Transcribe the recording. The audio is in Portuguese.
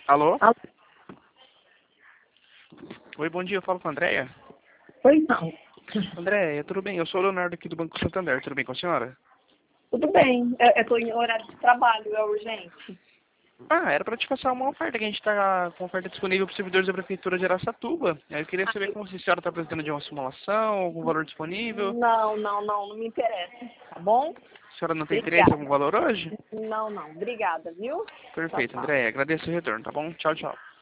Alô? Alô? Oi, bom dia, eu falo com a Andréia. Pois não. Andréia, tudo bem? Eu sou o Leonardo aqui do Banco Santander, tudo bem com a senhora? Tudo bem. Eu estou em horário de trabalho, é urgente. Ah, era para te passar uma oferta, que a gente está com oferta disponível para os servidores da Prefeitura de Araçatuba. Aí eu queria saber como se a senhora está precisando de uma simulação, algum valor disponível. Não me interessa, tá bom? A senhora não tem interesse em algum Obrigada. valor hoje? Não, obrigada, viu? Tchau, Perfeito, tchau. Andréia, agradeço o retorno, tá bom? Tchau, tchau.